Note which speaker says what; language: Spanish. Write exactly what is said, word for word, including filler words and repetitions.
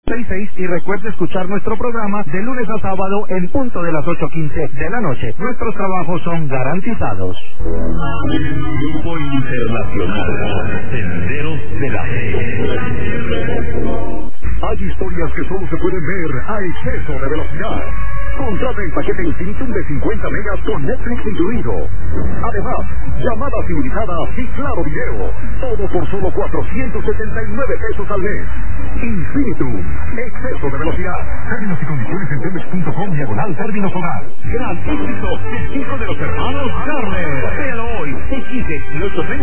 Speaker 1: seis seis y recuerde escuchar nuestro programa de lunes a sábado en punto de las ocho quince de la noche. Nuestros trabajos son garantizados.
Speaker 2: Grupo Internacional, Senderos de la Fe. Hay historias que solo se pueden ver a exceso de velocidad. Contrata el paquete Infinitum de cincuenta megas con Netflix incluido. Además, llamadas ilimitadas y claro video. Todo por solo cuatrocientos setenta y nueve pesos al mes. Infinitum, exceso de velocidad. Términos y condiciones en temex punto com diagonal términos hogar. Gran éxito, el hijo de los hermanos Garner. Véalo hoy, X dieciocho